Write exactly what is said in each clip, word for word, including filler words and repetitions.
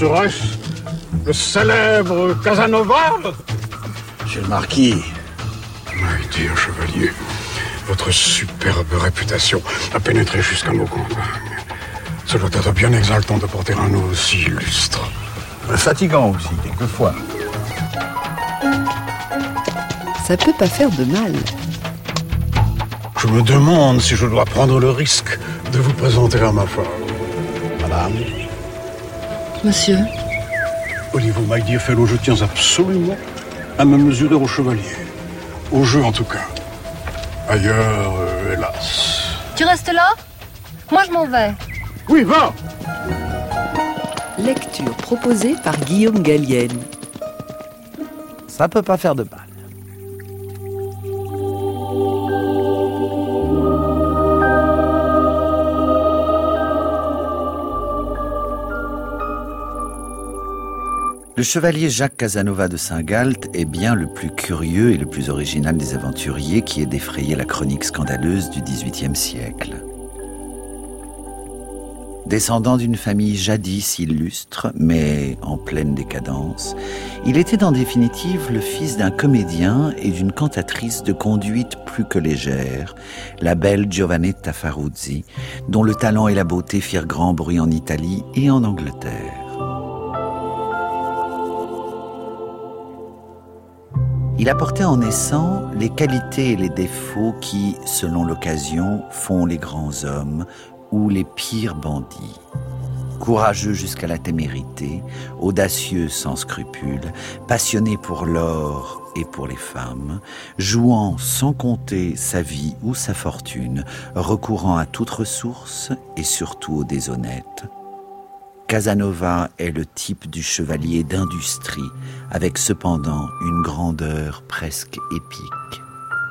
Serait-ce le célèbre Casanova? Monsieur le marquis. My dear chevalier, votre superbe réputation a pénétré jusqu'à nos campagnes. Ça doit être bien exaltant de porter un nom aussi illustre. Fatigant aussi, quelquefois. Ça peut pas faire de mal. Je me demande si je dois prendre le risque de vous présenter à ma femme. Madame. Monsieur. Olivo, my dear fellow, je tiens absolument à me mesurer au chevalier. Au jeu, en tout cas. Ailleurs, euh, hélas. Tu restes là? Moi, je m'en vais. Oui, va! Lecture proposée par Guillaume Gallienne. Ça peut pas faire de mal. Le chevalier Jacques Casanova de Saint-Galt est bien le plus curieux et le plus original des aventuriers qui ait défrayé la chronique scandaleuse du dix-huitième siècle. Descendant d'une famille jadis illustre, mais en pleine décadence, il était en définitive le fils d'un comédien et d'une cantatrice de conduite plus que légère, la belle Giovannetta Faruzzi, dont le talent et la beauté firent grand bruit en Italie et en Angleterre. Il apportait en naissant les qualités et les défauts qui, selon l'occasion, font les grands hommes ou les pires bandits. Courageux jusqu'à la témérité, audacieux sans scrupules, passionné pour l'or et pour les femmes, jouant sans compter sa vie ou sa fortune, recourant à toute ressource et surtout aux déshonnêtes, Casanova est le type du chevalier d'industrie, avec cependant une grandeur presque épique.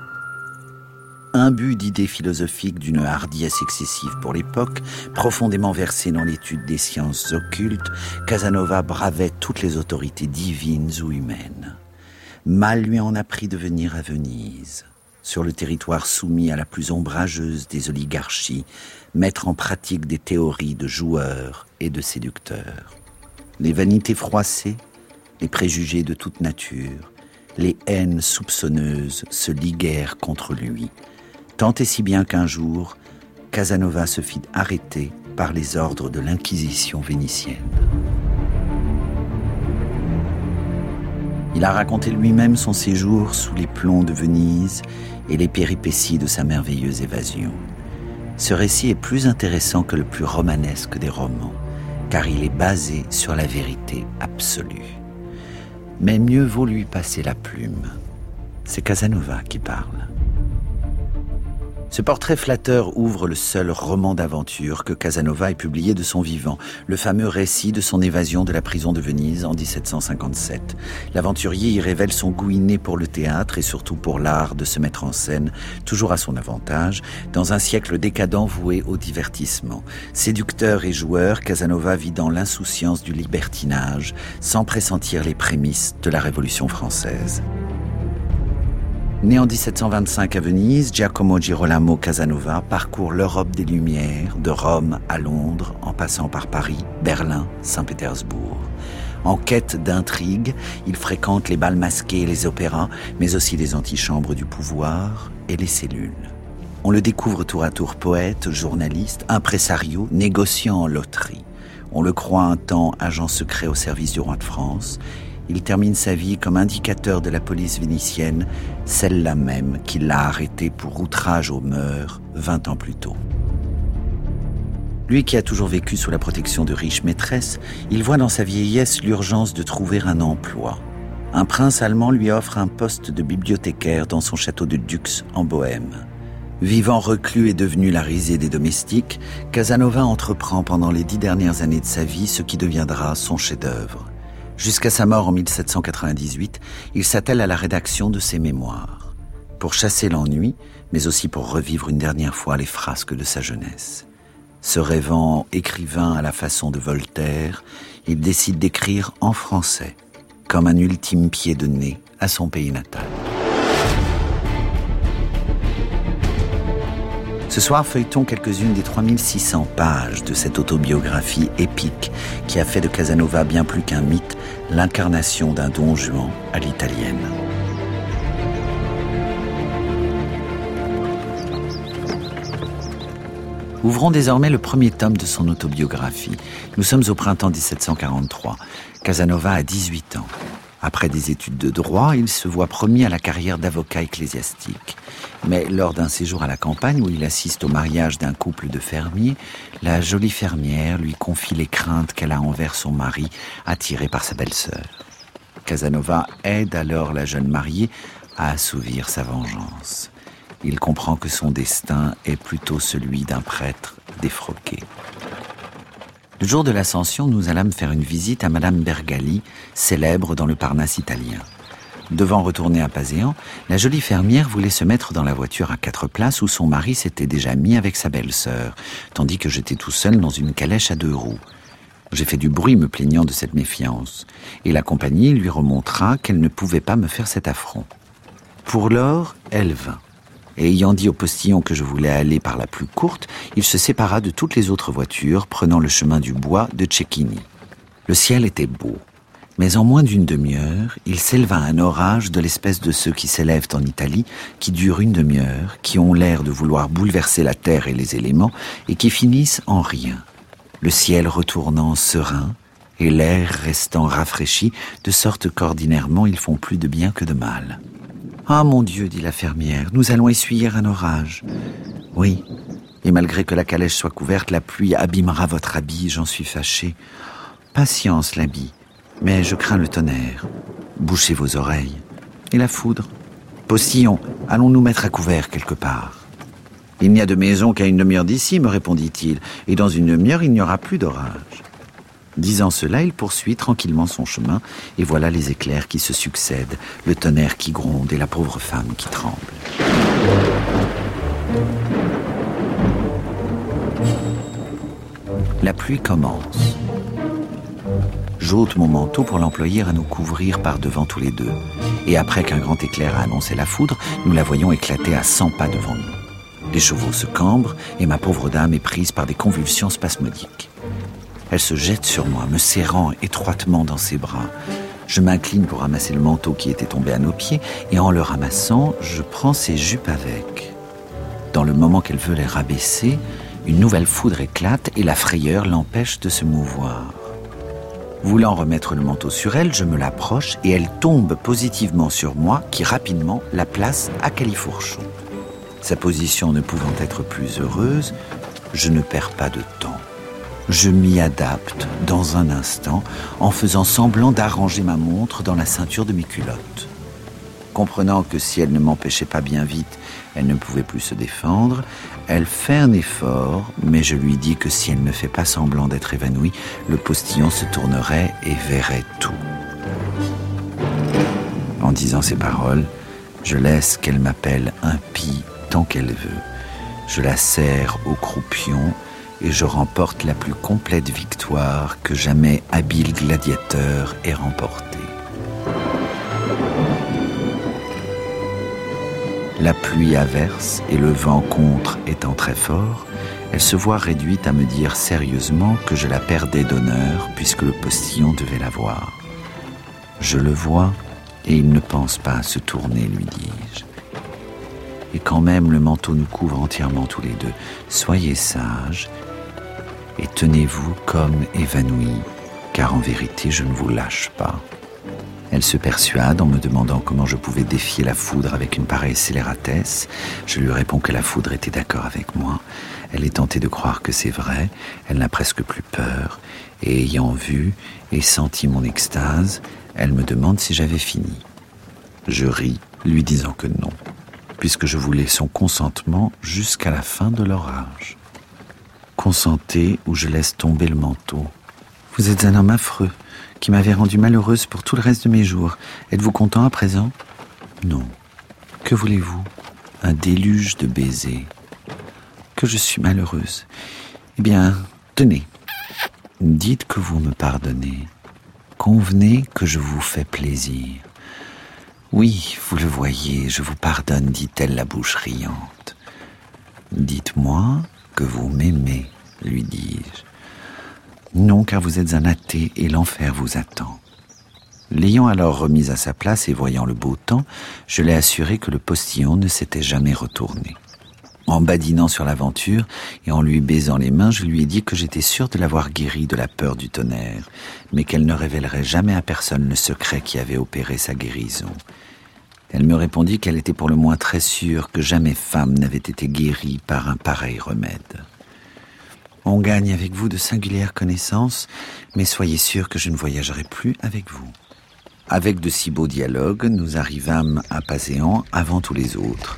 Imbu d'idées philosophiques d'une hardiesse excessive pour l'époque, profondément versé dans l'étude des sciences occultes, Casanova bravait toutes les autorités divines ou humaines. Mal lui en a pris de venir à Venise, sur le territoire soumis à la plus ombrageuse des oligarchies, mettre en pratique des théories de joueurs et de séducteurs. Les vanités froissées, les préjugés de toute nature, les haines soupçonneuses se liguèrent contre lui, tant et si bien qu'un jour, Casanova se fit arrêter par les ordres de l'Inquisition vénitienne. Il a raconté lui-même son séjour sous les plombs de Venise et les péripéties de sa merveilleuse évasion. Ce récit est plus intéressant que le plus romanesque des romans, car il est basé sur la vérité absolue. Mais mieux vaut lui passer la plume. C'est Casanova qui parle. Ce portrait flatteur ouvre le seul roman d'aventure que Casanova ait publié de son vivant, le fameux récit de son évasion de la prison de Venise en dix-sept cent cinquante-sept. L'aventurier y révèle son goût inné pour le théâtre et surtout pour l'art de se mettre en scène, toujours à son avantage, dans un siècle décadent voué au divertissement. Séducteur et joueur, Casanova vit dans l'insouciance du libertinage, sans pressentir les prémices de la Révolution française. Né en dix-sept cent vingt-cinq à Venise, Giacomo Girolamo Casanova parcourt l'Europe des Lumières, de Rome à Londres, en passant par Paris, Berlin, Saint-Pétersbourg. En quête d'intrigue, il fréquente les bals masqués et les opéras, mais aussi les antichambres du pouvoir et les cellules. On le découvre tour à tour poète, journaliste, impresario, négociant en loterie. On le croit un temps agent secret au service du roi de France. Il termine sa vie comme indicateur de la police vénitienne, celle-là même qui l'a arrêté pour outrage aux mœurs vingt ans plus tôt. Lui qui a toujours vécu sous la protection de riches maîtresses, il voit dans sa vieillesse l'urgence de trouver un emploi. Un prince allemand lui offre un poste de bibliothécaire dans son château de Dux en Bohême. Vivant reclus et devenu la risée des domestiques, Casanova entreprend pendant les dix dernières années de sa vie ce qui deviendra son chef-d'œuvre. Jusqu'à sa mort en mille sept cent quatre-vingt-dix-huit, il s'attelle à la rédaction de ses mémoires, pour chasser l'ennui, mais aussi pour revivre une dernière fois les frasques de sa jeunesse. Se rêvant écrivain à la façon de Voltaire, il décide d'écrire en français, comme un ultime pied de nez à son pays natal. Ce soir, feuilletons quelques-unes des trois mille six cents pages de cette autobiographie épique qui a fait de Casanova bien plus qu'un mythe, l'incarnation d'un Don Juan à l'italienne. Ouvrons désormais le premier tome de son autobiographie. Nous sommes au printemps dix-sept cent quarante-trois. Casanova a dix-huit ans. Après des études de droit, il se voit promis à la carrière d'avocat ecclésiastique. Mais lors d'un séjour à la campagne où il assiste au mariage d'un couple de fermiers, la jolie fermière lui confie les craintes qu'elle a envers son mari, attiré par sa belle-sœur. Casanova aide alors la jeune mariée à assouvir sa vengeance. Il comprend que son destin est plutôt celui d'un prêtre défroqué. Le jour de l'Ascension, nous allâmes faire une visite à Madame Bergali, célèbre dans le Parnasse italien. Devant retourner à Paséan, la jolie fermière voulait se mettre dans la voiture à quatre places où son mari s'était déjà mis avec sa belle-sœur, tandis que j'étais tout seul dans une calèche à deux roues. J'ai fait du bruit me plaignant de cette méfiance, et la compagnie lui remontra qu'elle ne pouvait pas me faire cet affront. Pour lors, elle vint. Et ayant dit au postillon que je voulais aller par la plus courte, il se sépara de toutes les autres voitures, prenant le chemin du bois de Cecchini. Le ciel était beau, mais en moins d'une demi-heure, il s'éleva un orage de l'espèce de ceux qui s'élèvent en Italie, qui durent une demi-heure, qui ont l'air de vouloir bouleverser la terre et les éléments, et qui finissent en rien. Le ciel retournant serein, et l'air restant rafraîchi, de sorte qu'ordinairement ils font plus de bien que de mal. « Ah, mon Dieu, dit la fermière, nous allons essuyer un orage. »« Oui, et malgré que la calèche soit couverte, la pluie abîmera votre habit, j'en suis fâché. »« Patience, l'habit, mais je crains le tonnerre. Bouchez vos oreilles. Et la foudre ? Postillon, allons nous mettre à couvert quelque part. »« Il n'y a de maison qu'à une demi-heure d'ici, me répondit-il, et dans une demi-heure, il n'y aura plus d'orage. » Disant cela, il poursuit tranquillement son chemin, et voilà les éclairs qui se succèdent, le tonnerre qui gronde et la pauvre femme qui tremble. La pluie commence. J'ôte mon manteau pour l'employer à nous couvrir par devant tous les deux, et après qu'un grand éclair a annoncé la foudre, nous la voyons éclater à cent pas devant nous. Les chevaux se cambrent, et ma pauvre dame est prise par des convulsions spasmodiques. Elle se jette sur moi, me serrant étroitement dans ses bras. Je m'incline pour ramasser le manteau qui était tombé à nos pieds, et en le ramassant, je prends ses jupes avec. Dans le moment qu'elle veut les rabaisser, une nouvelle foudre éclate et la frayeur l'empêche de se mouvoir. Voulant remettre le manteau sur elle, je me l'approche et elle tombe positivement sur moi, qui rapidement la place à califourchon. Sa position ne pouvant être plus heureuse, je ne perds pas de temps. Je m'y adapte dans un instant en faisant semblant d'arranger ma montre dans la ceinture de mes culottes. Comprenant que si elle ne m'empêchait pas bien vite, elle ne pouvait plus se défendre, elle fait un effort, mais je lui dis que si elle ne fait pas semblant d'être évanouie, le postillon se tournerait et verrait tout. En disant ces paroles, je laisse qu'elle m'appelle impie tant qu'elle veut. Je la serre au croupion et je remporte la plus complète victoire que jamais habile gladiateur ait remportée. La pluie averse et le vent contre étant très fort, elle se voit réduite à me dire sérieusement que je la perdais d'honneur puisque le postillon devait la voir. Je le vois et il ne pense pas à se tourner, lui dis-je. Et quand même le manteau nous couvre entièrement tous les deux, soyez sages et tenez-vous comme évanouis, car en vérité je ne vous lâche pas. Elle se persuade en me demandant comment je pouvais défier la foudre avec une pareille scélératesse. Je lui réponds que la foudre était d'accord avec moi. Elle est tentée de croire que c'est vrai, elle n'a presque plus peur, et ayant vu et senti mon extase, elle me demande si j'avais fini. Je ris, lui disant que non, puisque je voulais son consentement jusqu'à la fin de l'orage. Consentez ou je laisse tomber le manteau. Vous êtes un homme affreux, qui m'avait rendue malheureuse pour tout le reste de mes jours. Êtes-vous content à présent ? Non. Que voulez-vous ? Un déluge de baisers. Que je suis malheureuse. Eh bien, tenez. Dites que vous me pardonnez. Convenez que je vous fais plaisir. Oui, vous le voyez, je vous pardonne, dit-elle la bouche riante. Dites-moi que vous m'aimez, lui dis-je. Non, car vous êtes un athée et l'enfer vous attend. L'ayant alors remise à sa place et voyant le beau temps, je l'ai assuré que le postillon ne s'était jamais retourné. En badinant sur l'aventure et en lui baisant les mains, je lui ai dit que j'étais sûr de l'avoir guérie de la peur du tonnerre, mais qu'elle ne révélerait jamais à personne le secret qui avait opéré sa guérison. Elle me répondit qu'elle était pour le moins très sûre que jamais femme n'avait été guérie par un pareil remède. On gagne avec vous de singulières connaissances, mais soyez sûr que je ne voyagerai plus avec vous. Avec de si beaux dialogues, nous arrivâmes à Paséan avant tous les autres.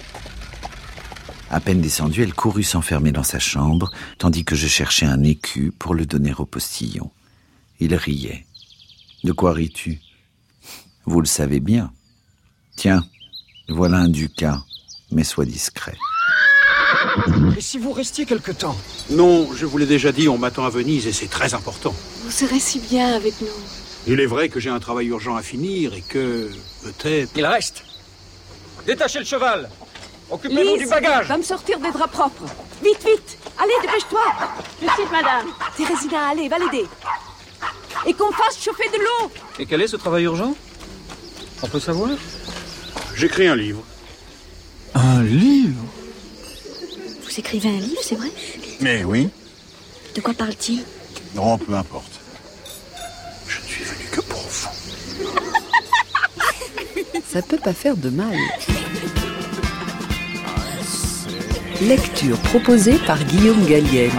À peine descendue, elle courut s'enfermer dans sa chambre, tandis que je cherchais un écu pour le donner au postillon. Il riait. « De quoi ris-tu ? Vous le savez bien. Tiens, voilà un ducat, mais sois discret. » Et si vous restiez quelque temps ? Non, je vous l'ai déjà dit, on m'attend à Venise et c'est très important. Vous serez si bien avec nous. Il est vrai que j'ai un travail urgent à finir et que, peut-être... Il reste. Détachez le cheval. Occupez-vous Lise, du bagage. va me sortir des draps propres. Vite, vite. Allez, dépêche-toi. Je suis madame. Thérésina, allez, va l'aider. Et qu'on fasse chauffer de l'eau. Et quel est ce travail urgent ? On peut savoir ? J'écris un livre. Un livre ? Vous écrivez un livre, c'est vrai ? Mais oui. De quoi parle-t-il ? Non, peu importe. Je ne suis venu que pour vous. Ça peut pas faire de mal. Lecture proposée par Guillaume Gallienne.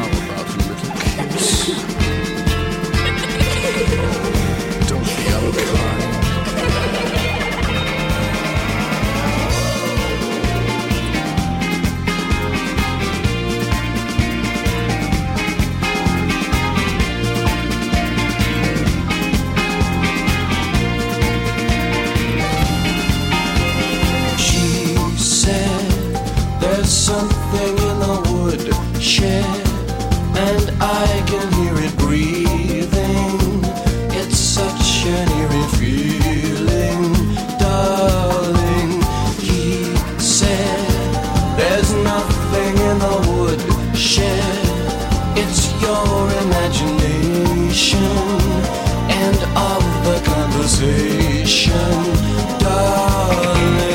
Something in the woodshed, and I can hear it breathing. It's such an eerie feeling, darling. He said, there's nothing in the woodshed. It's your imagination and of the conversation, darling.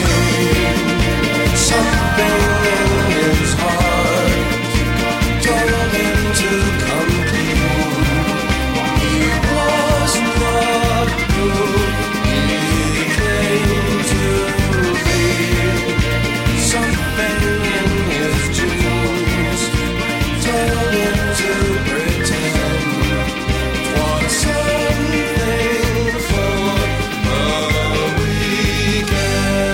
Something in his heart told him to come clean. He was not who he claimed to be. Something in his dreams told him to pretend. 'Twas something for a weekend.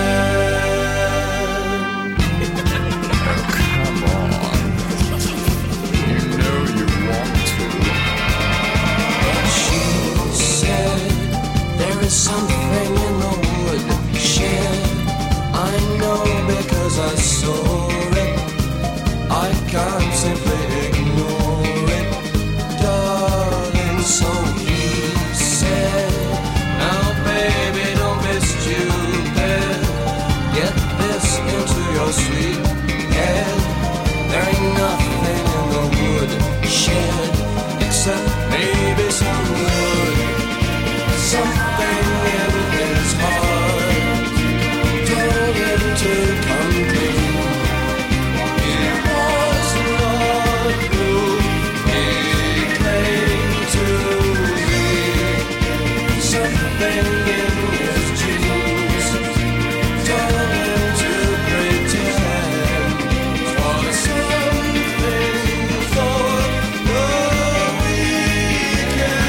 Something in the woodshed, I know because I saw it. I can't simply ignore it, darling. So he said, now baby, don't be stupid. Get this into your sweet head. There ain't nothing in the woodshed except maybe some wood. Something in his heart told him to come clean. He was not who he claimed to be. Something in his dreams told him to pretend. 'Twas something for the weekend.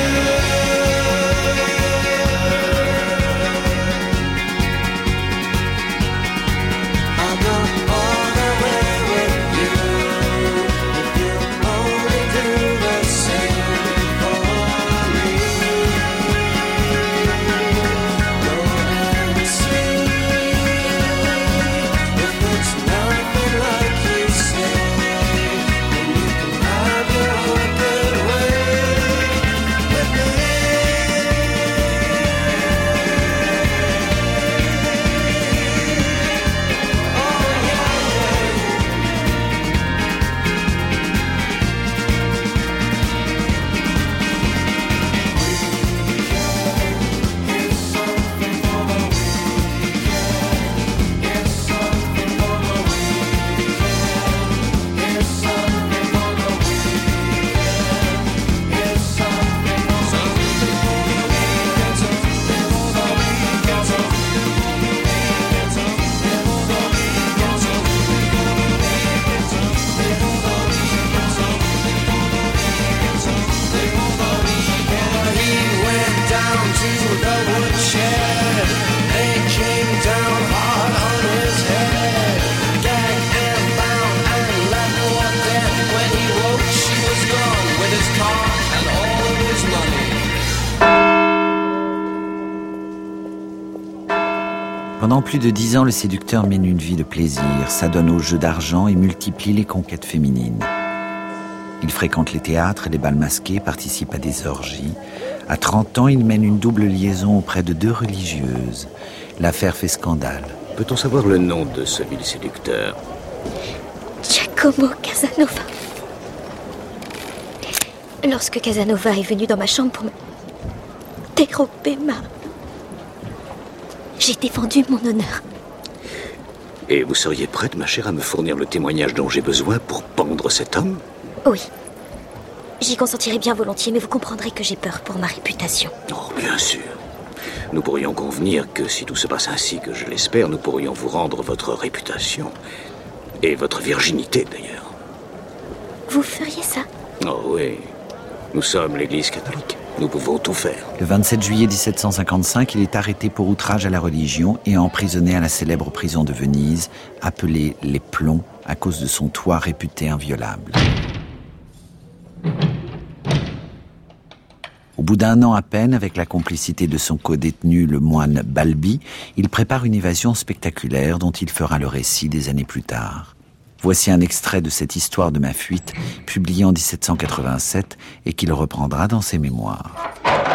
Pendant plus de dix ans, le séducteur mène une vie de plaisir, s'adonne aux jeux d'argent et multiplie les conquêtes féminines. Il fréquente les théâtres et les bals masqués, participe à des orgies. À trente ans, il mène une double liaison auprès de deux religieuses. L'affaire fait scandale. Peut-on savoir le nom de ce vil séducteur? Giacomo Casanova. Lorsque Casanova est venu dans ma chambre pour me dérober ma... J'ai défendu mon honneur. Et vous seriez prête, ma chère, à me fournir le témoignage dont j'ai besoin pour pendre cet homme? Oui. J'y consentirai bien volontiers, mais vous comprendrez que j'ai peur pour ma réputation. Oh, bien sûr. Nous pourrions convenir que si tout se passe ainsi que je l'espère, nous pourrions vous rendre votre réputation. Et votre virginité, d'ailleurs. Vous feriez ça? Oh oui. Nous sommes l'Église catholique. Nous pouvons tout faire. Le vingt-sept juillet dix-sept cent cinquante-cinq, il est arrêté pour outrage à la religion et emprisonné à la célèbre prison de Venise, appelée les Plombs, à cause de son toit réputé inviolable. Au bout d'un an à peine, avec la complicité de son codétenu, le moine Balbi, il prépare une évasion spectaculaire dont il fera le récit des années plus tard. Voici un extrait de cette histoire de ma fuite, publiée en dix-sept cent quatre-vingt-sept et qu'il reprendra dans ses mémoires.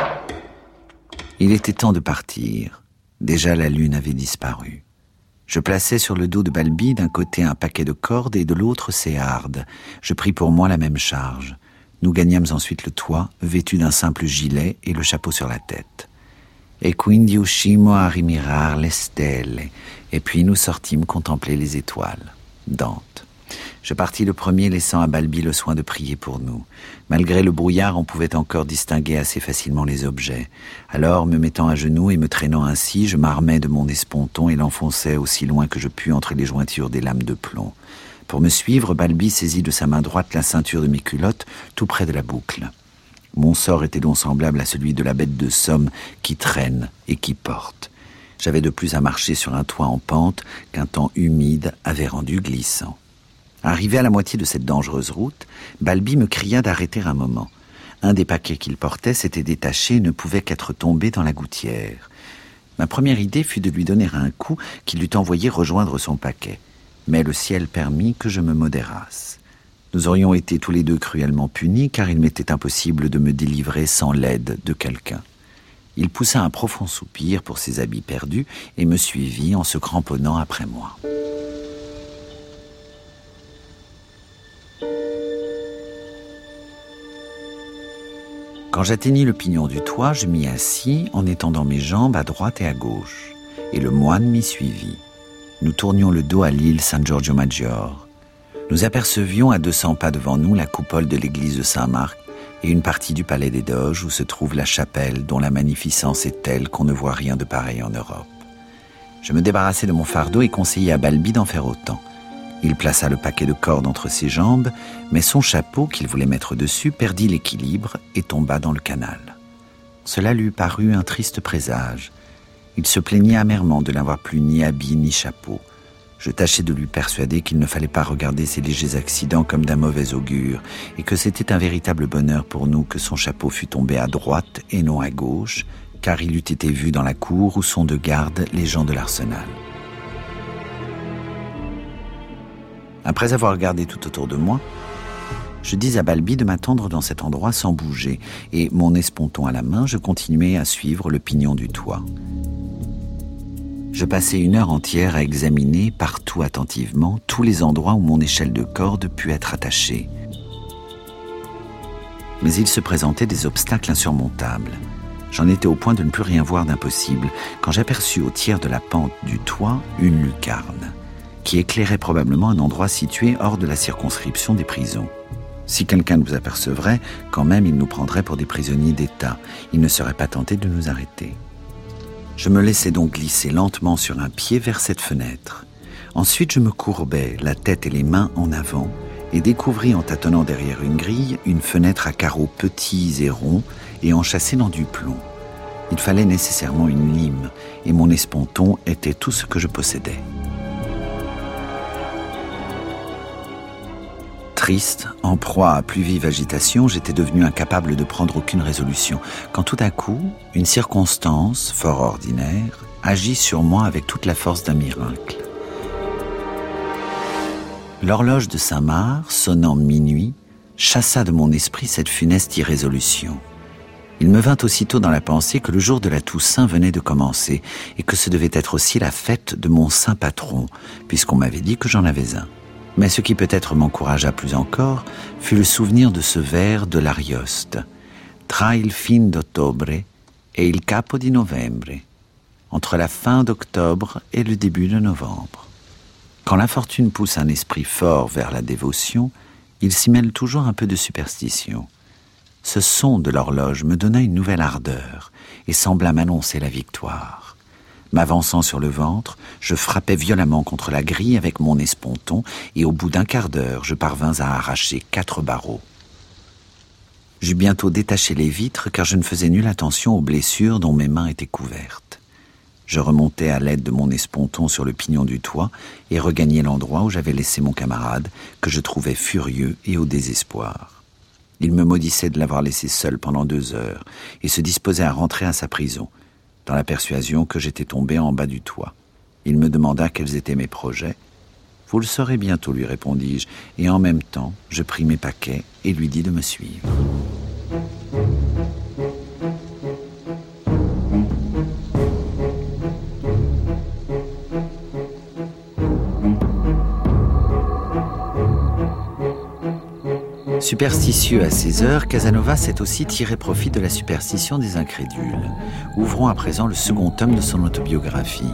Il était temps de partir. Déjà la lune avait disparu. Je plaçai sur le dos de Balbi d'un côté un paquet de cordes et de l'autre ses hardes. Je pris pour moi la même charge. Nous gagnâmes ensuite le toit, vêtu d'un simple gilet et le chapeau sur la tête. Et quindi uscimmo a rimirar le stelle. Et puis nous sortîmes contempler les étoiles. Dante. Je partis le premier, laissant à Balbi le soin de prier pour nous. Malgré le brouillard, on pouvait encore distinguer assez facilement les objets. Alors, me mettant à genoux et me traînant ainsi, je m'armai de mon esponton et l'enfonçai aussi loin que je pus entre les jointures des lames de plomb. Pour me suivre, Balbi saisit de sa main droite la ceinture de mes culottes, tout près de la boucle. Mon sort était donc semblable à celui de la bête de Somme qui traîne et qui porte. J'avais de plus à marcher sur un toit en pente qu'un temps humide avait rendu glissant. Arrivé à la moitié de cette dangereuse route, Balbi me cria d'arrêter un moment. Un des paquets qu'il portait s'était détaché et ne pouvait qu'être tombé dans la gouttière. Ma première idée fut de lui donner un coup qui l'eût envoyé rejoindre son paquet. Mais le ciel permit que je me modérasse. Nous aurions été tous les deux cruellement punis car il m'était impossible de me délivrer sans l'aide de quelqu'un. Il poussa un profond soupir pour ses habits perdus et me suivit en se cramponnant après moi. Quand j'atteignis le pignon du toit, je m'y assis en étendant mes jambes à droite et à gauche, et le moine m'y suivit. Nous tournions le dos à l'île San Giorgio Maggiore. Nous apercevions à deux cents pas devant nous la coupole de l'église de Saint-Marc et une partie du palais des Doges où se trouve la chapelle dont la magnificence est telle qu'on ne voit rien de pareil en Europe. Je me débarrassai de mon fardeau et conseillai à Balbi d'en faire autant. Il plaça le paquet de cordes entre ses jambes, mais son chapeau, qu'il voulait mettre dessus, perdit l'équilibre et tomba dans le canal. Cela lui parut un triste présage. Il se plaignait amèrement de n'avoir plus ni habit ni chapeau. Je tâchai de lui persuader qu'il ne fallait pas regarder ces légers accidents comme d'un mauvais augure, et que c'était un véritable bonheur pour nous que son chapeau fût tombé à droite et non à gauche, car il eût été vu dans la cour où sont de garde les gens de l'arsenal. Après avoir regardé tout autour de moi, je dis à Balbi de m'attendre dans cet endroit sans bouger, et mon esponton à la main, je continuai à suivre le pignon du toit. Je passai une heure entière à examiner, partout attentivement, tous les endroits où mon échelle de corde put être attachée. Mais il se présentait des obstacles insurmontables. J'en étais au point de ne plus rien voir d'impossible, quand j'aperçus au tiers de la pente du toit une lucarne, qui éclairait probablement un endroit situé hors de la circonscription des prisons. Si quelqu'un nous apercevrait, quand même il nous prendrait pour des prisonniers d'État. Il ne serait pas tenté de nous arrêter. Je me laissai donc glisser lentement sur un pied vers cette fenêtre. Ensuite je me courbai, la tête et les mains en avant, et découvris en tâtonnant derrière une grille une fenêtre à carreaux petits et ronds et enchâssés dans du plomb. Il fallait nécessairement une lime, et mon esponton était tout ce que je possédais. Triste, en proie à plus vive agitation, j'étais devenu incapable de prendre aucune résolution, quand tout à coup, une circonstance fort ordinaire agit sur moi avec toute la force d'un miracle. L'horloge de Saint-Marc, sonnant minuit, chassa de mon esprit cette funeste irrésolution. Il me vint aussitôt dans la pensée que le jour de la Toussaint venait de commencer et que ce devait être aussi la fête de mon saint patron, puisqu'on m'avait dit que j'en avais un. Mais ce qui peut-être m'encouragea plus encore fut le souvenir de ce vers de l'Arioste. Tra il fin d'ottobre et il capo di novembre, entre la fin d'octobre et le début de novembre. Quand la fortune pousse un esprit fort vers la dévotion, il s'y mêle toujours un peu de superstition. Ce son de l'horloge me donna une nouvelle ardeur et sembla m'annoncer la victoire. M'avançant sur le ventre, je frappais violemment contre la grille avec mon esponton et au bout d'un quart d'heure, je parvins à arracher quatre barreaux. J'eus bientôt détaché les vitres car je ne faisais nulle attention aux blessures dont mes mains étaient couvertes. Je remontai à l'aide de mon esponton sur le pignon du toit et regagnai l'endroit où j'avais laissé mon camarade, que je trouvais furieux et au désespoir. Il me maudissait de l'avoir laissé seul pendant deux heures et se disposait à rentrer à sa prison, dans la persuasion que j'étais tombé en bas du toit. Il me demanda quels étaient mes projets. « Vous le saurez bientôt, lui répondis-je, et en même temps, je pris mes paquets et lui dis de me suivre. » Superstitieux à ces heures, Casanova s'est aussi tiré profit de la superstition des incrédules. Ouvrons à présent le second tome de son autobiographie.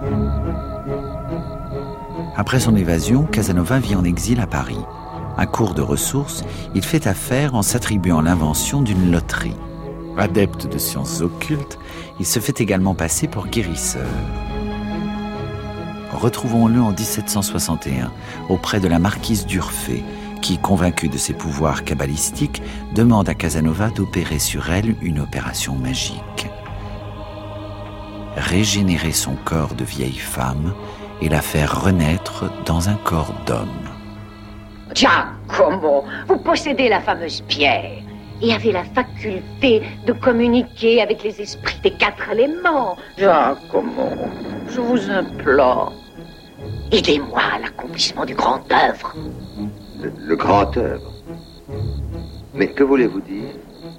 Après son évasion, Casanova vit en exil à Paris. À court de ressources, il fait affaire en s'attribuant l'invention d'une loterie. Adepte de sciences occultes, il se fait également passer pour guérisseur. Retrouvons-le en dix-sept cent soixante et un, auprès de la marquise d'Urfé, qui, convaincue de ses pouvoirs kabbalistiques, demande à Casanova d'opérer sur elle une opération magique. Régénérer son corps de vieille femme et la faire renaître dans un corps d'homme. Giacomo, vous possédez la fameuse pierre et avez la faculté de communiquer avec les esprits des quatre éléments. Giacomo, je vous implore, aidez-moi à l'accomplissement du grand œuvre. Le, le grand œuvre. Mais que voulez-vous dire?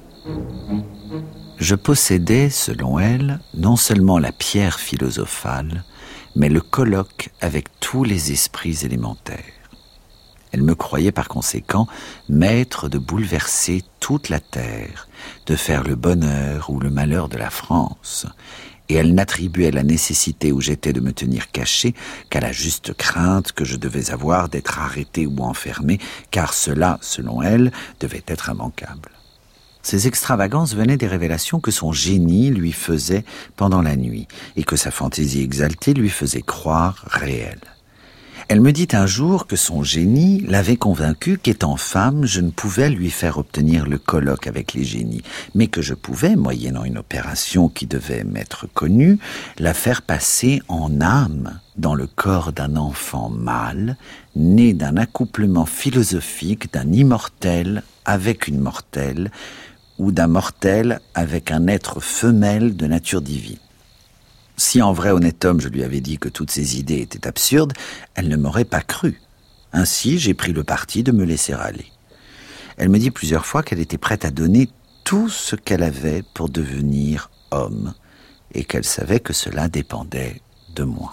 Je possédais, selon elle, non seulement la pierre philosophale, mais le colloque avec tous les esprits élémentaires. Elle me croyait par conséquent maître de bouleverser toute la terre, de faire le bonheur ou le malheur de la France, et elle n'attribuait la nécessité où j'étais de me tenir caché qu'à la juste crainte que je devais avoir d'être arrêté ou enfermé, car cela, selon elle, devait être immanquable. Ces extravagances venaient des révélations que son génie lui faisait pendant la nuit, et que sa fantaisie exaltée lui faisait croire réelles. Elle me dit un jour que son génie l'avait convaincue qu'étant femme, je ne pouvais lui faire obtenir le colloque avec les génies, mais que je pouvais, moyennant une opération qui devait m'être connue, la faire passer en âme dans le corps d'un enfant mâle, né d'un accouplement philosophique d'un immortel avec une mortelle, ou d'un mortel avec un être femelle de nature divine. Si en vrai honnête homme je lui avais dit que toutes ces idées étaient absurdes, elle ne m'aurait pas cru. Ainsi, j'ai pris le parti de me laisser aller. Elle me dit plusieurs fois qu'elle était prête à donner tout ce qu'elle avait pour devenir homme, et qu'elle savait que cela dépendait de moi.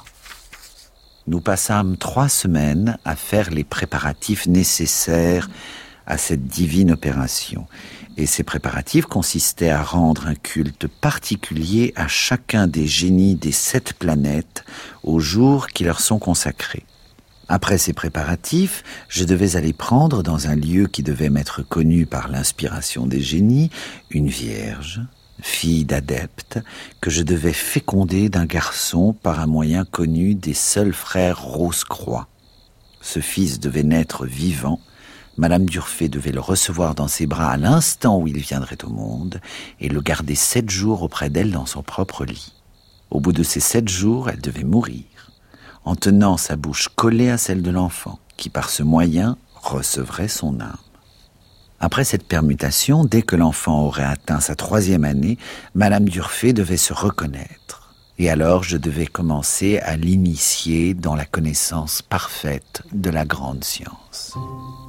Nous passâmes trois semaines à faire les préparatifs nécessaires à cette divine opération. Et ces préparatifs consistaient à rendre un culte particulier à chacun des génies des sept planètes aux jours qui leur sont consacrés. Après ces préparatifs, je devais aller prendre dans un lieu qui devait m'être connu par l'inspiration des génies, une vierge, fille d'adepte, que je devais féconder d'un garçon par un moyen connu des seuls frères Rose-Croix. Ce fils devait naître vivant. Madame d'Urfé devait le recevoir dans ses bras à l'instant où il viendrait au monde et le garder sept jours auprès d'elle dans son propre lit. Au bout de ces sept jours, elle devait mourir, en tenant sa bouche collée à celle de l'enfant, qui par ce moyen recevrait son âme. Après cette permutation, dès que l'enfant aurait atteint sa troisième année, Madame d'Urfé devait se reconnaître. Et alors je devais commencer à l'initier dans la connaissance parfaite de la grande science.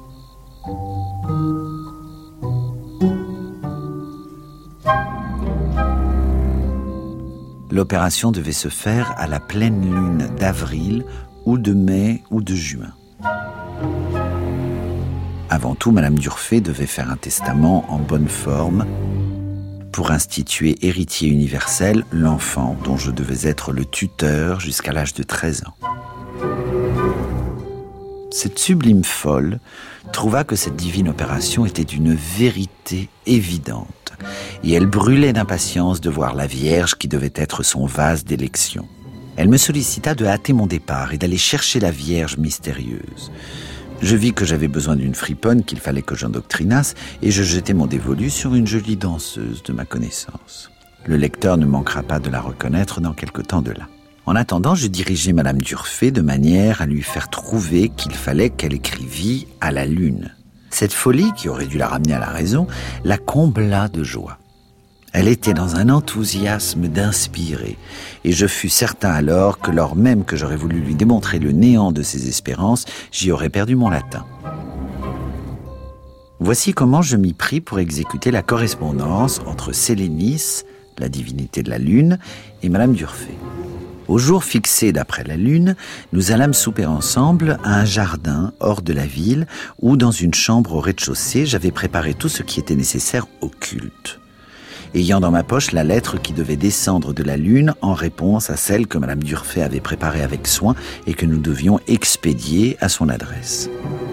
L'opération devait se faire à la pleine lune d'avril ou de mai ou de juin. Avant tout, Madame d'Urfé devait faire un testament en bonne forme pour instituer héritier universel l'enfant dont je devais être le tuteur jusqu'à l'âge de treize ans. Cette sublime folle trouva que cette divine opération était d'une vérité évidente, et elle brûlait d'impatience de voir la Vierge qui devait être son vase d'élection. Elle me sollicita de hâter mon départ et d'aller chercher la Vierge mystérieuse. Je vis que j'avais besoin d'une friponne qu'il fallait que j'endoctrinasse, et je jetai mon dévolu sur une jolie danseuse de ma connaissance. Le lecteur ne manquera pas de la reconnaître dans quelque temps de là. En attendant, je dirigeai Madame d'Urfé de manière à lui faire trouver qu'il fallait qu'elle écrivît à la lune. Cette folie, qui aurait dû la ramener à la raison, la combla de joie. Elle était dans un enthousiasme d'inspirer, et je fus certain alors que lors même que j'aurais voulu lui démontrer le néant de ses espérances, j'y aurais perdu mon latin. Voici comment je m'y pris pour exécuter la correspondance entre Sélénis, la divinité de la lune, et Madame d'Urfé. Au jour fixé d'après la lune, nous allâmes souper ensemble à un jardin hors de la ville où, dans une chambre au rez-de-chaussée, j'avais préparé tout ce qui était nécessaire au culte. Ayant dans ma poche la lettre qui devait descendre de la lune en réponse à celle que Madame d'Urfé avait préparée avec soin et que nous devions expédier à son adresse.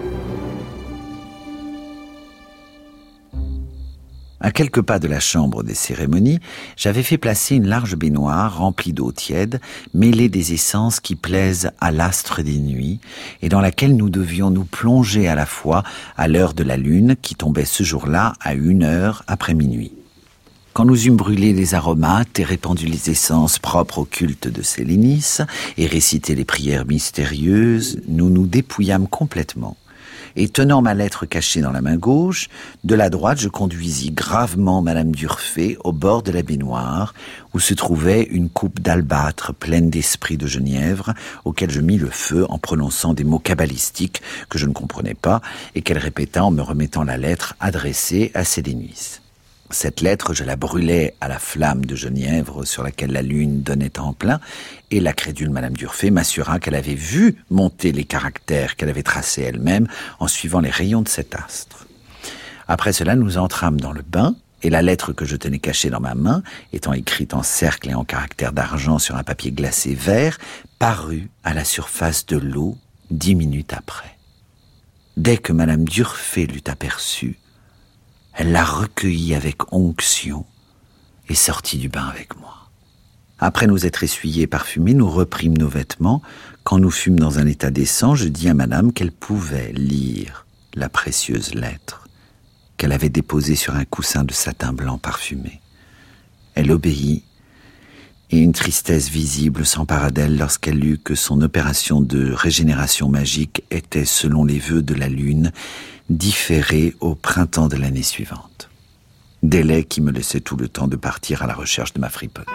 À quelques pas de la chambre des cérémonies, j'avais fait placer une large baignoire remplie d'eau tiède, mêlée des essences qui plaisent à l'astre des nuits, et dans laquelle nous devions nous plonger à la fois à l'heure de la lune qui tombait ce jour-là à une heure après minuit. Quand nous eûmes brûlé les aromates et répandu les essences propres au culte de Sélénis et récité les prières mystérieuses, nous nous dépouillâmes complètement. Et tenant ma lettre cachée dans la main gauche, de la droite je conduisis gravement Madame d'Urfé au bord de la baignoire, où se trouvait une coupe d'albâtre pleine d'esprit de genièvre, auquel je mis le feu en prononçant des mots kabbalistiques que je ne comprenais pas et qu'elle répéta en me remettant la lettre adressée à Sélénis. Cette lettre, je la brûlais à la flamme de genièvre sur laquelle la lune donnait en plein, et la crédule Madame d'Urfé m'assura qu'elle avait vu monter les caractères qu'elle avait tracés elle-même en suivant les rayons de cet astre. Après cela, nous entrâmes dans le bain, et la lettre que je tenais cachée dans ma main, étant écrite en cercle et en caractères d'argent sur un papier glacé vert, parut à la surface de l'eau dix minutes après. Dès que Madame d'Urfé l'eut aperçue, elle la recueillit avec onction et sortit du bain avec moi. Après nous être essuyés et parfumés, nous reprîmes nos vêtements. Quand nous fûmes dans un état décent, je dis à Madame qu'elle pouvait lire la précieuse lettre qu'elle avait déposée sur un coussin de satin blanc parfumé. Elle obéit, et une tristesse visible s'empara d'elle lorsqu'elle lut que son opération de régénération magique était, selon les vœux de la lune, différée au printemps de l'année suivante. Délai qui me laissait tout le temps de partir à la recherche de ma friponne.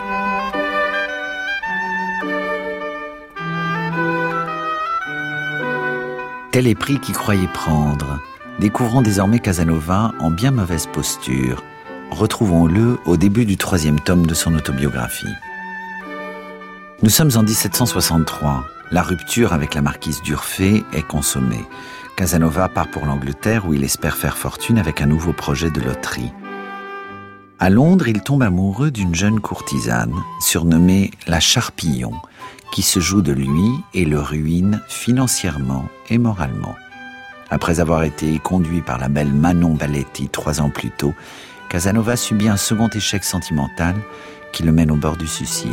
Tel est pris qui croyait prendre. Découvrons désormais Casanova en bien mauvaise posture. Retrouvons-le au début du troisième tome de son autobiographie. Nous sommes en dix-sept cent soixante-trois. La rupture avec la marquise d'Urfé est consommée. Casanova part pour l'Angleterre où il espère faire fortune avec un nouveau projet de loterie. À Londres, il tombe amoureux d'une jeune courtisane, surnommée la Charpillon, qui se joue de lui et le ruine financièrement et moralement. Après avoir été conduit par la belle Manon Baletti trois ans plus tôt, Casanova subit un second échec sentimental qui le mène au bord du suicide.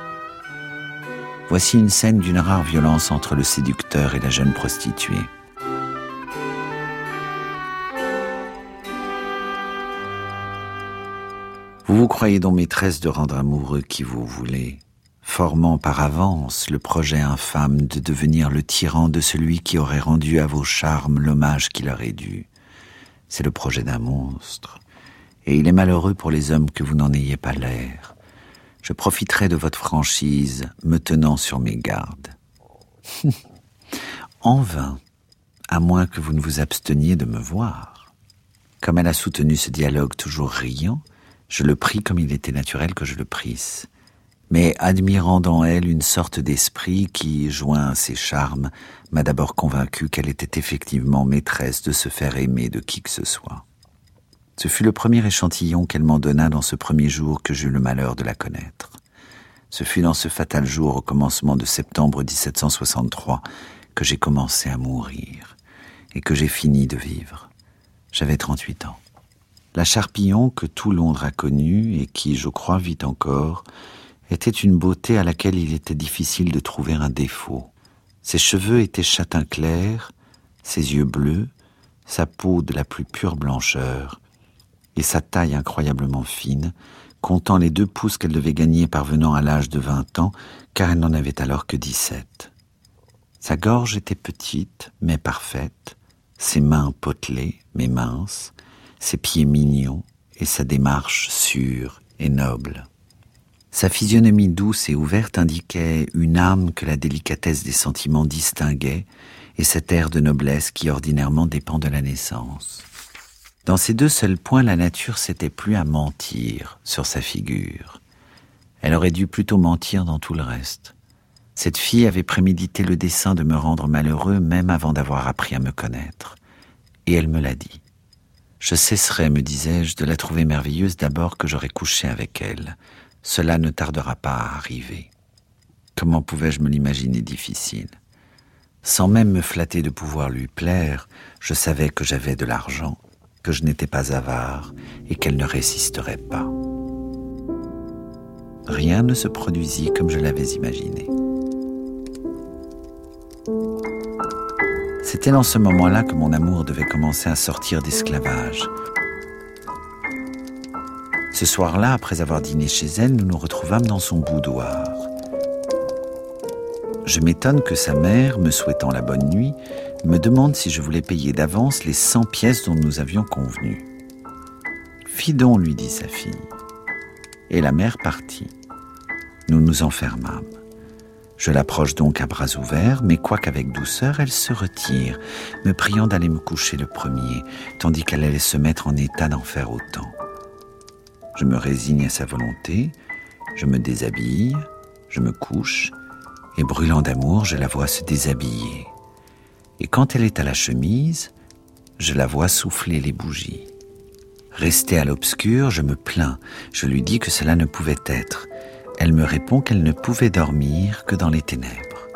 Voici une scène d'une rare violence entre le séducteur et la jeune prostituée. Vous vous croyez donc maîtresse de rendre amoureux qui vous voulez, formant par avance le projet infâme de devenir le tyran de celui qui aurait rendu à vos charmes l'hommage qui leur est dû. C'est le projet d'un monstre, et il est malheureux pour les hommes que vous n'en ayez pas l'air. Je profiterai de votre franchise, me tenant sur mes gardes. En vain, à moins que vous ne vous absteniez de me voir. Comme elle a soutenu ce dialogue toujours riant, je le pris comme il était naturel que je le prisse, mais admirant dans elle une sorte d'esprit qui, joint à ses charmes, m'a d'abord convaincu qu'elle était effectivement maîtresse de se faire aimer de qui que ce soit. Ce fut le premier échantillon qu'elle m'en donna dans ce premier jour que j'eus le malheur de la connaître. Ce fut dans ce fatal jour au commencement de septembre dix-sept cent soixante-trois que j'ai commencé à mourir et que j'ai fini de vivre. J'avais trente-huit ans. La Charpillon que tout Londres a connue et qui, je crois, vit encore, était une beauté à laquelle il était difficile de trouver un défaut. Ses cheveux étaient châtain clair, ses yeux bleus, sa peau de la plus pure blancheur, et sa taille incroyablement fine, comptant les deux pouces qu'elle devait gagner parvenant à l'âge de vingt ans, car elle n'en avait alors que dix-sept. Sa gorge était petite, mais parfaite, ses mains potelées, mais minces, ses pieds mignons, et sa démarche sûre et noble. Sa physionomie douce et ouverte indiquait une âme que la délicatesse des sentiments distinguait, et cet air de noblesse qui ordinairement dépend de la naissance. Dans ces deux seuls points, la nature s'était plu à mentir sur sa figure. Elle aurait dû plutôt mentir dans tout le reste. Cette fille avait prémédité le dessein de me rendre malheureux même avant d'avoir appris à me connaître. Et elle me l'a dit. Je cesserai, me disais-je, de la trouver merveilleuse d'abord que j'aurai couché avec elle. Cela ne tardera pas à arriver. Comment pouvais-je me l'imaginer difficile ? Sans même me flatter de pouvoir lui plaire, je savais que j'avais de l'argent, que je n'étais pas avare et qu'elle ne résisterait pas. Rien ne se produisit comme je l'avais imaginé. C'était dans ce moment-là que mon amour devait commencer à sortir d'esclavage. Ce soir-là, après avoir dîné chez elle, nous nous retrouvâmes dans son boudoir. Je m'étonne que sa mère, me souhaitant la bonne nuit, me demande si je voulais payer d'avance les cent pièces dont nous avions convenu. « Fi donc, lui dit sa fille. » Et la mère partit. Nous nous enfermâmes. Je l'approche donc à bras ouverts, mais quoiqu'avec douceur, elle se retire, me priant d'aller me coucher le premier, tandis qu'elle allait se mettre en état d'en faire autant. Je me résigne à sa volonté, je me déshabille, je me couche, et brûlant d'amour, je la vois se déshabiller. Et quand elle est à la chemise, je la vois souffler les bougies. Restée à l'obscur, je me plains, je lui dis que cela ne pouvait être. Elle me répond qu'elle ne pouvait dormir que dans les ténèbres.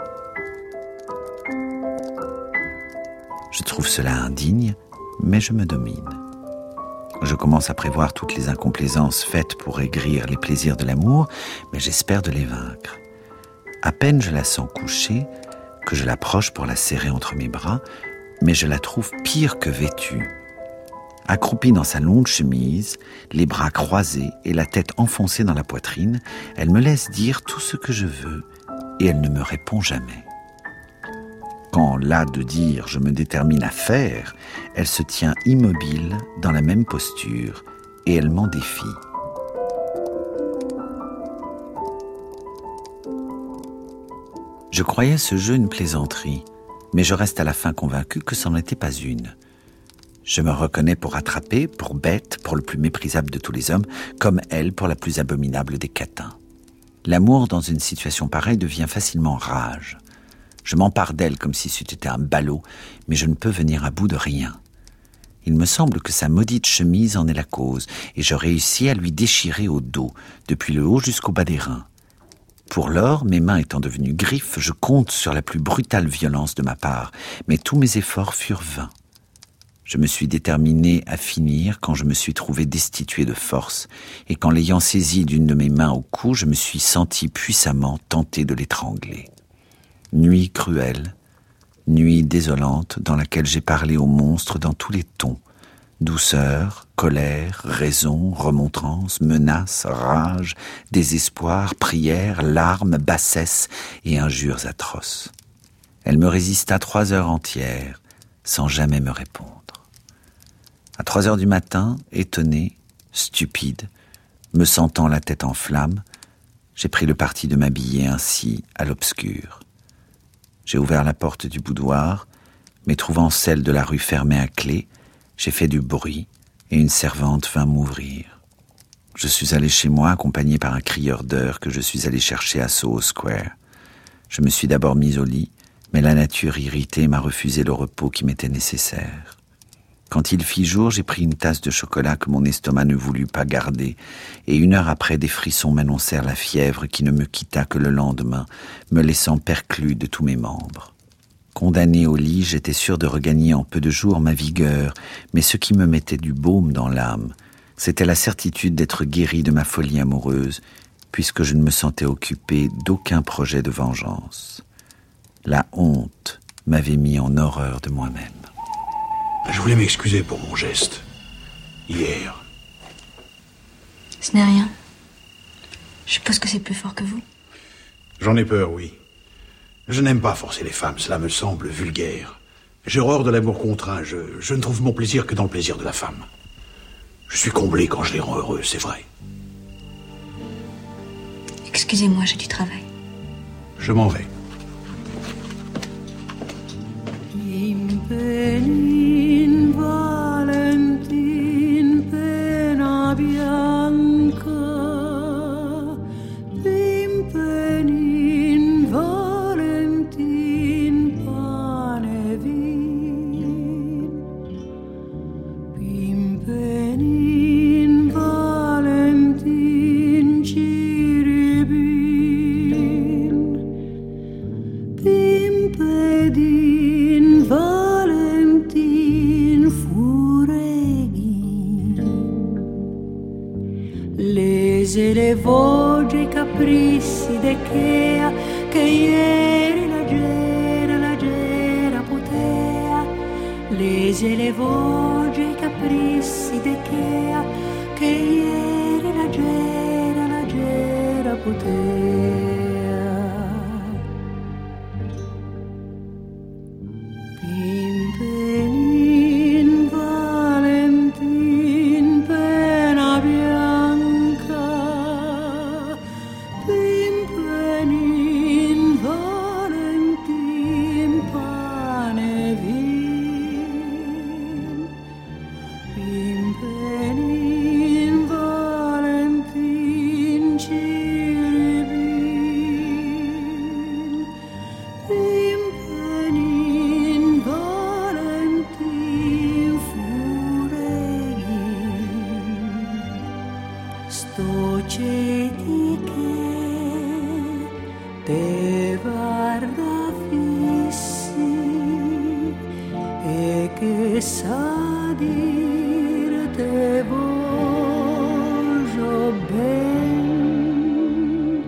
Je trouve cela indigne, mais je me domine. Je commence à prévoir toutes les incomplaisances faites pour aigrir les plaisirs de l'amour, mais j'espère de les vaincre. À peine je la sens couchée, que je l'approche pour la serrer entre mes bras, mais je la trouve pire que vêtue. Accroupie dans sa longue chemise, les bras croisés et la tête enfoncée dans la poitrine, elle me laisse dire tout ce que je veux et elle ne me répond jamais. Quand, las de dire je me détermine à faire, elle se tient immobile dans la même posture et elle m'en défie. Je croyais ce jeu une plaisanterie, mais je reste à la fin convaincu que ce n'en était pas une. Je me reconnais pour attrapée, pour bête, pour le plus méprisable de tous les hommes, comme elle pour la plus abominable des catins. L'amour dans une situation pareille devient facilement rage. Je m'empare d'elle comme si c'eût été un ballot, mais je ne peux venir à bout de rien. Il me semble que sa maudite chemise en est la cause, et je réussis à lui déchirer au dos, depuis le haut jusqu'au bas des reins. Pour lors, mes mains étant devenues griffes, je compte sur la plus brutale violence de ma part, mais tous mes efforts furent vains. Je me suis déterminé à finir quand je me suis trouvé destitué de force, et qu'en l'ayant saisi d'une de mes mains au cou, je me suis senti puissamment tenté de l'étrangler. Nuit cruelle, nuit désolante dans laquelle j'ai parlé au monstre dans tous les tons, douceur, colère, raison, remontrance, menace, rage, désespoir, prière, larmes, bassesse et injures atroces. Elle me résista trois heures entières, sans jamais me répondre. À trois heures du matin, étonné, stupide, me sentant la tête en flammes, J'ai pris le parti de m'habiller ainsi, à l'obscur. J'ai ouvert la porte du boudoir, mais trouvant celle de la rue fermée à clé, j'ai fait du bruit et une servante vint m'ouvrir. Je suis allé chez moi accompagné par un crieur d'heures que je suis allé chercher à Soho Square. Je me suis d'abord mis au lit, mais la nature irritée m'a refusé le repos qui m'était nécessaire. Quand il fit jour, j'ai pris une tasse de chocolat que mon estomac ne voulut pas garder, et une heure après, des frissons m'annoncèrent la fièvre qui ne me quitta que le lendemain, me laissant perclus de tous mes membres. Condamné au lit, j'étais sûr de regagner en peu de jours ma vigueur, mais ce qui me mettait du baume dans l'âme, c'était la certitude d'être guéri de ma folie amoureuse, puisque je ne me sentais occupé d'aucun projet de vengeance. La honte m'avait mis en horreur de moi-même. Je voulais m'excuser pour mon geste. Hier. Ce n'est rien. Je suppose que c'est plus fort que vous. J'en ai peur, oui. Je n'aime pas forcer les femmes, cela me semble vulgaire. J'ai horreur de l'amour contraint, je, je ne trouve mon plaisir que dans le plaisir de la femme. Je suis comblé quand je les rends heureux, c'est vrai. Excusez-moi, j'ai du travail. Je m'en vais. Impenin Valentin pena bianca, impenin Valentin pane vin, impenin Valentin ciribin, impedin Valentin fureghin, lese le voci e capricci d'Echea che ieri la gera, la gera potea, lese le voci e capricci d'Echea che ieri la gera, la gera potea. Impenin Valentin pena bianca, impenin Valentin pane vin, impenin Valentin ciribin, impenin Valentin fureghin, sto ciechi che te guarda fissi e che sa dir te voglio ben,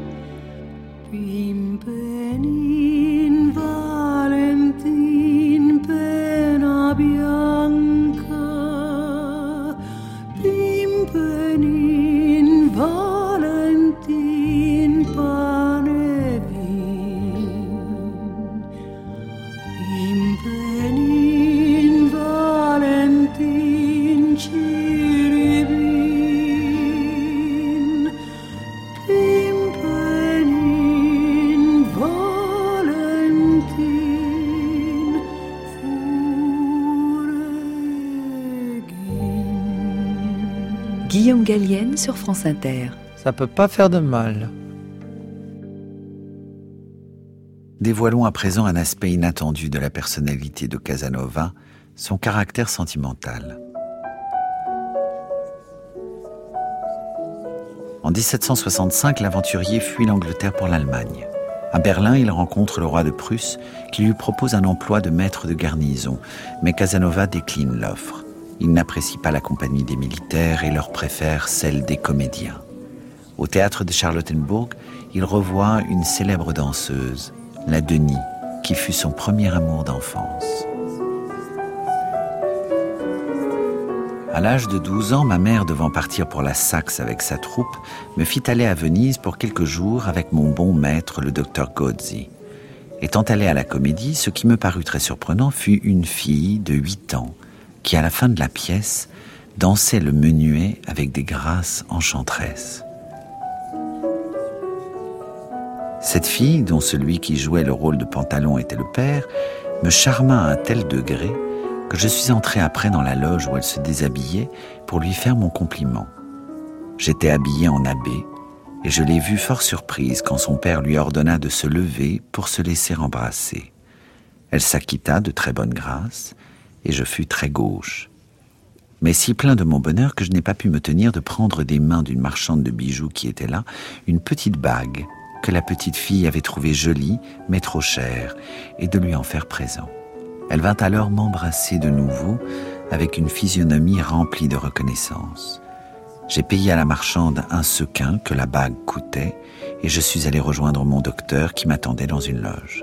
impenin Valentin pena bianca, impenin Valentin pane vin, impenin Valentin ciribin, impenin Valentin fureghin. Guillaume Gallienne sur France Inter. Ça peut pas faire de mal. Dévoilons à présent un aspect inattendu de la personnalité de Casanova, son caractère sentimental. En dix-sept cent soixante-cinq, l'aventurier fuit l'Angleterre pour l'Allemagne. À Berlin, il rencontre le roi de Prusse qui lui propose un emploi de maître de garnison, mais Casanova décline l'offre. Il n'apprécie pas la compagnie des militaires et leur préfère celle des comédiens. Au théâtre de Charlottenburg, il revoit une célèbre danseuse, la Denis, qui fut son premier amour d'enfance. À l'âge de douze ans, ma mère, devant partir pour la Saxe avec sa troupe, me fit aller à Venise pour quelques jours avec mon bon maître, le docteur Gozzi. Étant allé à la comédie, ce qui me parut très surprenant fut une fille de huit ans qui, à la fin de la pièce, dansait le menuet avec des grâces enchanteresses. Cette fille, dont celui qui jouait le rôle de Pantalon était le père, me charma à un tel degré que je suis entré après dans la loge où elle se déshabillait pour lui faire mon compliment. J'étais habillé en abbé et je l'ai vue fort surprise quand son père lui ordonna de se lever pour se laisser embrasser. Elle s'acquitta de très bonne grâce et je fus très gauche. Mais si plein de mon bonheur que je n'ai pas pu me tenir de prendre des mains d'une marchande de bijoux qui était là une petite bague que la petite fille avait trouvée jolie mais trop chère et de lui en faire présent. Elle vint alors m'embrasser de nouveau avec une physionomie remplie de reconnaissance. J'ai payé à la marchande un sequin que la bague coûtait et je suis allé rejoindre mon docteur qui m'attendait dans une loge.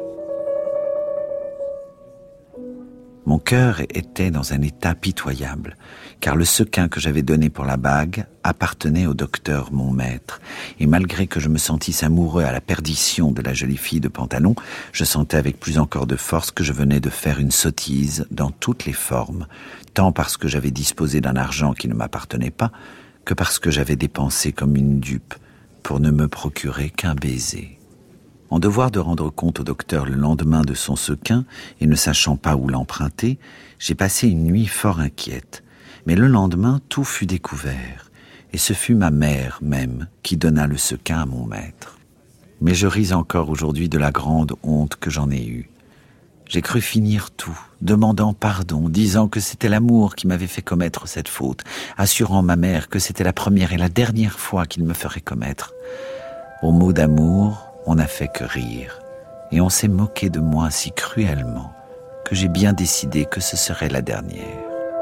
Mon cœur était dans un état pitoyable, car le sequin que j'avais donné pour la bague appartenait au docteur mon maître, et malgré que je me sentisse amoureux à la perdition de la jolie fille de Pantalon, je sentais avec plus encore de force que je venais de faire une sottise dans toutes les formes, tant parce que j'avais disposé d'un argent qui ne m'appartenait pas, que parce que j'avais dépensé comme une dupe pour ne me procurer qu'un baiser. En devoir de rendre compte au docteur le lendemain de son sequin, et ne sachant pas où l'emprunter, j'ai passé une nuit fort inquiète. Mais le lendemain, tout fut découvert, et ce fut ma mère même qui donna le sequin à mon maître. Mais je ris encore aujourd'hui de la grande honte que j'en ai eue. J'ai cru finir tout, demandant pardon, disant que c'était l'amour qui m'avait fait commettre cette faute, assurant ma mère que c'était la première et la dernière fois qu'il me ferait commettre. Au mot d'amour, on n'a fait que rire, et on s'est moqué de moi si cruellement que j'ai bien décidé que ce serait la dernière.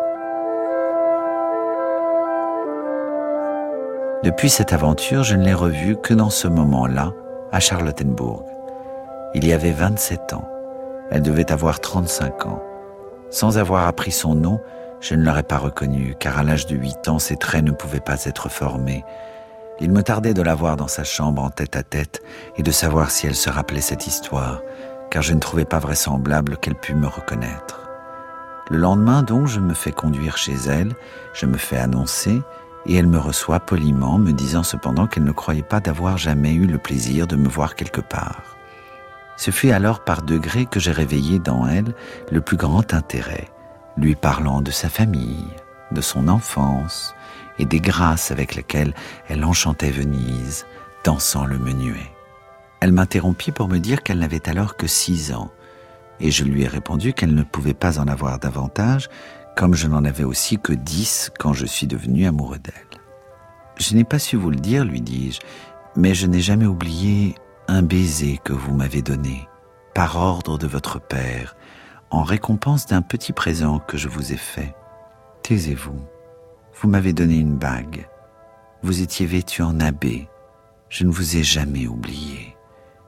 Depuis cette aventure, je ne l'ai revue que dans ce moment-là, à Charlottenbourg. Il y avait vingt-sept ans. Elle devait avoir trente-cinq ans. Sans avoir appris son nom, je ne l'aurais pas reconnue, car à l'âge de huit ans, ses traits ne pouvaient pas être formés. Il me tardait de la voir dans sa chambre en tête à tête et de savoir si elle se rappelait cette histoire, car je ne trouvais pas vraisemblable qu'elle pût me reconnaître. Le lendemain donc, je me fais conduire chez elle, je me fais annoncer, et elle me reçoit poliment, me disant cependant qu'elle ne croyait pas d'avoir jamais eu le plaisir de me voir quelque part. Ce fut alors par degrés que j'ai réveillé dans elle le plus grand intérêt, lui parlant de sa famille, de son enfance, et des grâces avec lesquelles elle enchantait Venise, dansant le menuet. Elle m'interrompit pour me dire qu'elle n'avait alors que six ans, et je lui ai répondu qu'elle ne pouvait pas en avoir davantage, comme je n'en avais aussi que dix quand je suis devenu amoureux d'elle. Je n'ai pas su vous le dire, lui dis-je, mais je n'ai jamais oublié un baiser que vous m'avez donné, par ordre de votre père, en récompense d'un petit présent que je vous ai fait. Taisez-vous. Vous m'avez donné une bague. Vous étiez vêtu en abbé. Je ne vous ai jamais oublié.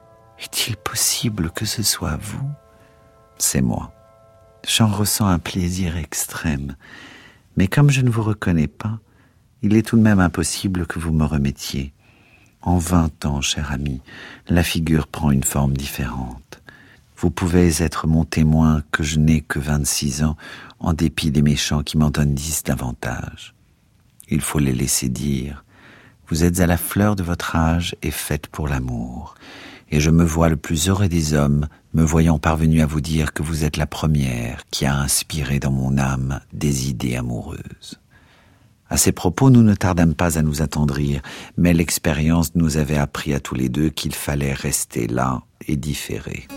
Est-il possible que ce soit vous ? C'est moi. J'en ressens un plaisir extrême. Mais comme je ne vous reconnais pas, il est tout de même impossible que vous me remettiez. En vingt ans, cher ami, la figure prend une forme différente. Vous pouvez être mon témoin que je n'ai que vingt-six ans, en dépit des méchants qui m'en donnent dix davantage. Il faut les laisser dire. Vous êtes à la fleur de votre âge et faite pour l'amour. Et je me vois le plus heureux des hommes, me voyant parvenu à vous dire que vous êtes la première qui a inspiré dans mon âme des idées amoureuses. À ces propos, nous ne tardâmes pas à nous attendrir, mais l'expérience nous avait appris à tous les deux qu'il fallait rester là et différer.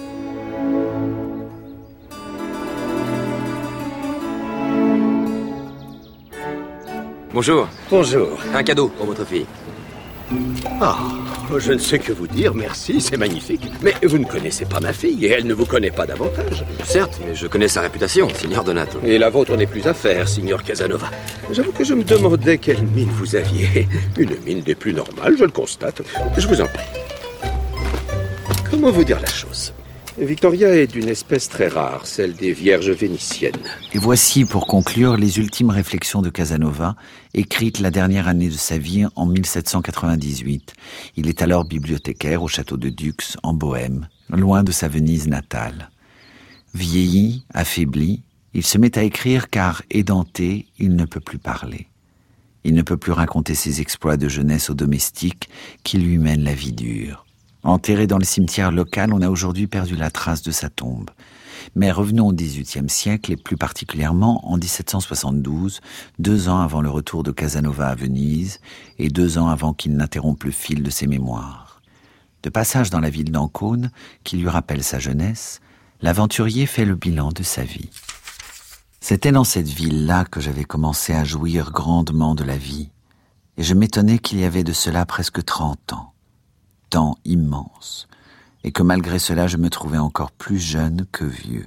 Bonjour. Bonjour. Un cadeau pour votre fille. Ah, je ne sais que vous dire, merci, c'est magnifique. Mais vous ne connaissez pas ma fille et elle ne vous connaît pas davantage. Certes, mais je connais sa réputation, signor Donato. Et la vôtre n'est plus à faire, signor Casanova. J'avoue que je me demandais quelle mine vous aviez. Une mine des plus normales, je le constate. Je vous en prie. Comment vous dire la chose ? Victoria est d'une espèce très rare, celle des vierges vénitiennes. Et voici, pour conclure, les ultimes réflexions de Casanova, écrites la dernière année de sa vie, en mille sept cent quatre-vingt-dix-huit. Il est alors bibliothécaire au château de Dux, en Bohême, loin de sa Venise natale. Vieilli, affaibli, il se met à écrire car, édenté, il ne peut plus parler. Il ne peut plus raconter ses exploits de jeunesse aux domestiques qui lui mènent la vie dure. Enterré dans le cimetière local, on a aujourd'hui perdu la trace de sa tombe. Mais revenons au dix-huitième siècle, et plus particulièrement en dix-sept cent soixante-douze, deux ans avant le retour de Casanova à Venise, et deux ans avant qu'il n'interrompe le fil de ses mémoires. De passage dans la ville d'Ancône, qui lui rappelle sa jeunesse, l'aventurier fait le bilan de sa vie. C'était dans cette ville-là que j'avais commencé à jouir grandement de la vie, et je m'étonnais qu'il y avait de cela presque trente ans. Temps immense, et que malgré cela je me trouvais encore plus jeune que vieux.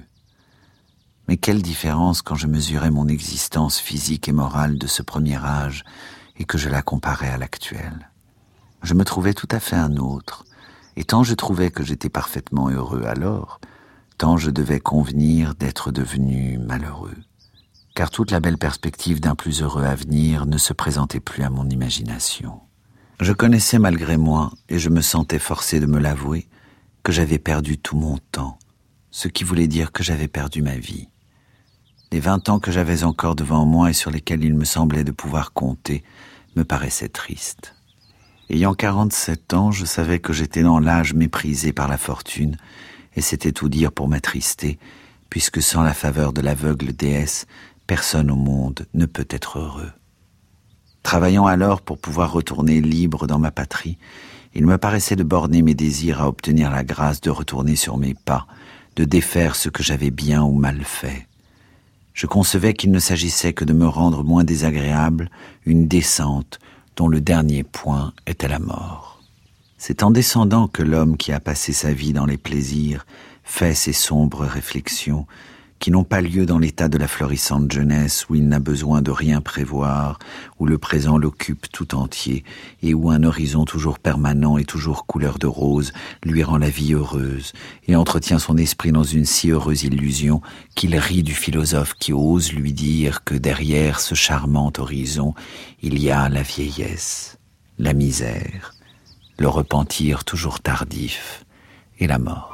Mais quelle différence quand je mesurais mon existence physique et morale de ce premier âge et que je la comparais à l'actuelle. Je me trouvais tout à fait un autre, et tant je trouvais que j'étais parfaitement heureux alors, tant je devais convenir d'être devenu malheureux, car toute la belle perspective d'un plus heureux avenir ne se présentait plus à mon imagination. Je connaissais malgré moi, et je me sentais forcé de me l'avouer, que j'avais perdu tout mon temps, ce qui voulait dire que j'avais perdu ma vie. Les vingt ans que j'avais encore devant moi et sur lesquels il me semblait de pouvoir compter me paraissaient tristes. Ayant quarante-sept ans, je savais que j'étais dans l'âge méprisé par la fortune, et c'était tout dire pour m'attrister, puisque sans la faveur de l'aveugle déesse, personne au monde ne peut être heureux. Travaillant alors pour pouvoir retourner libre dans ma patrie, il me paraissait de borner mes désirs à obtenir la grâce de retourner sur mes pas, de défaire ce que j'avais bien ou mal fait. Je concevais qu'il ne s'agissait que de me rendre moins désagréable, une descente dont le dernier point était la mort. C'est en descendant que l'homme qui a passé sa vie dans les plaisirs fait ces sombres réflexions qui n'ont pas lieu dans l'état de la florissante jeunesse où il n'a besoin de rien prévoir, où le présent l'occupe tout entier et où un horizon toujours permanent et toujours couleur de rose lui rend la vie heureuse et entretient son esprit dans une si heureuse illusion qu'il rit du philosophe qui ose lui dire que derrière ce charmant horizon, il y a la vieillesse, la misère, le repentir toujours tardif et la mort.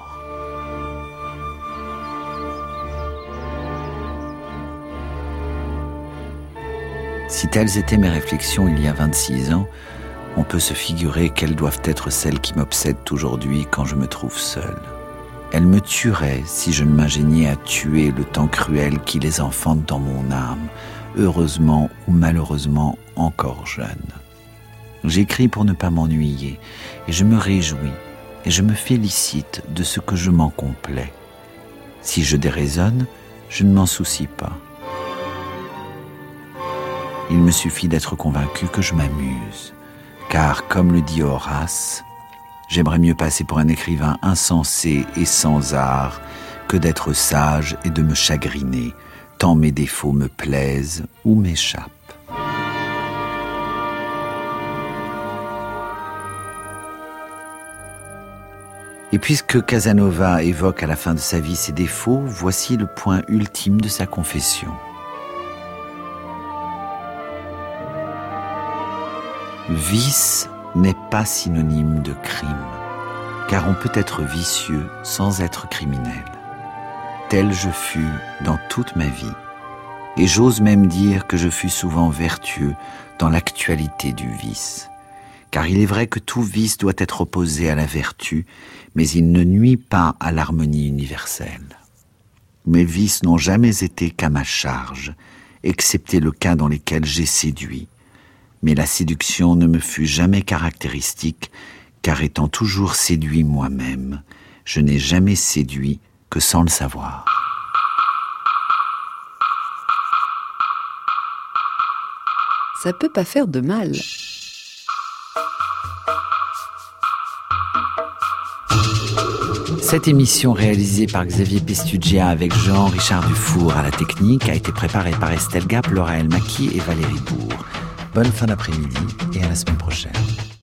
Si telles étaient mes réflexions il y a vingt-six ans, on peut se figurer quelles doivent être celles qui m'obsèdent aujourd'hui quand je me trouve seul. Elles me tueraient si je ne m'ingéniais à tuer le temps cruel qui les enfante dans mon âme, heureusement ou malheureusement encore jeune. J'écris pour ne pas m'ennuyer, et je me réjouis, et je me félicite de ce que je m'en complais. Si je déraisonne, je ne m'en soucie pas. Il me suffit d'être convaincu que je m'amuse, car, comme le dit Horace, j'aimerais mieux passer pour un écrivain insensé et sans art que d'être sage et de me chagriner, tant mes défauts me plaisent ou m'échappent. Et puisque Casanova évoque à la fin de sa vie ses défauts, voici le point ultime de sa confession. Vice n'est pas synonyme de crime, car on peut être vicieux sans être criminel. Tel je fus dans toute ma vie, et j'ose même dire que je fus souvent vertueux dans l'actualité du vice, car il est vrai que tout vice doit être opposé à la vertu, mais il ne nuit pas à l'harmonie universelle. Mes vices n'ont jamais été qu'à ma charge, excepté le cas dans lesquels j'ai séduit. Mais la séduction ne me fut jamais caractéristique, car étant toujours séduit moi-même, je n'ai jamais séduit que sans le savoir. Ça peut pas faire de mal. Cette émission réalisée par Xavier Pestugia avec Jean-Richard Dufour à la technique a été préparée par Estelle Gap, Laura Elmaki et Valérie Bourg. Bonne fin d'après-midi et à la semaine prochaine.